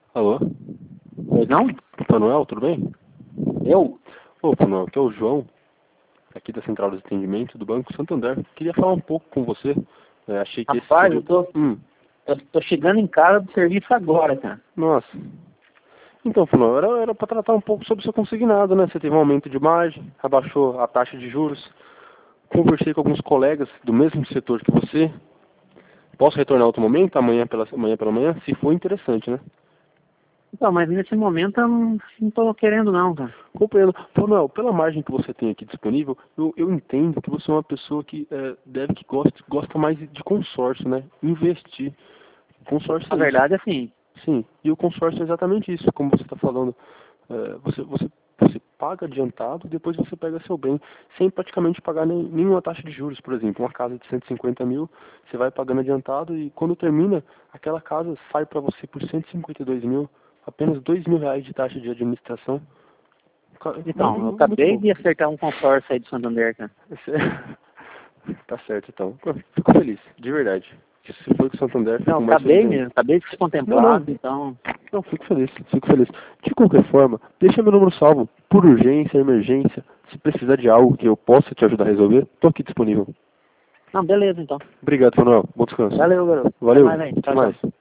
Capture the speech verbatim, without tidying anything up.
Alô? Pois não? Manuel, tudo bem? Eu? Ô, Manuel, aqui é o João, aqui da Central de Atendimento do Banco Santander. Queria falar um pouco com você. É, achei que esse Rapaz, seria... eu tô, Hum, eu tô chegando em casa do serviço agora, cara. nossa. Então, Manuel, era, era para tratar um pouco sobre o seu consignado, né? Você teve um aumento de margem, abaixou a taxa de juros. Conversei com alguns colegas do mesmo setor que você. Posso retornar outro momento, amanhã pela, amanhã pela manhã? Se for interessante, né? Então, mas nesse momento eu não, não tô querendo não, cara. Compreendo. Manuel, pela margem que você tem aqui disponível, eu, eu entendo que você é uma pessoa que é, deve que gosta, gosta mais de consórcio, né? Investir. Consórcio Na é isso. verdade, assim, Sim. E o consórcio é exatamente isso, como você está falando. É, você, você, você paga adiantado e depois você pega seu bem, sem praticamente pagar nem, nenhuma taxa de juros, por exemplo. Uma casa de cento e cinquenta mil, você vai pagando adiantado e quando termina, aquela casa sai para você por cento e cinquenta e dois mil, apenas dois mil reais de taxa de administração. então, eu Muito acabei bom. de acertar um consórcio aí de Santander, cara. Esse é- Tá certo, então. Pô, fico feliz, de verdade. Se for com o Santander, Não, fico mais feliz acabei ainda. mesmo, acabei de ser Não, não. contemplado, então... Não, fico feliz, fico feliz. De qualquer forma, deixa meu número salvo. Por urgência, emergência, se precisar de algo que eu possa te ajudar a resolver, tô aqui disponível. Não, beleza, então. Obrigado, Manuel. Bom descanso. Valeu, garoto. Até Valeu. mais aí. Até Tchau, tchau. mais.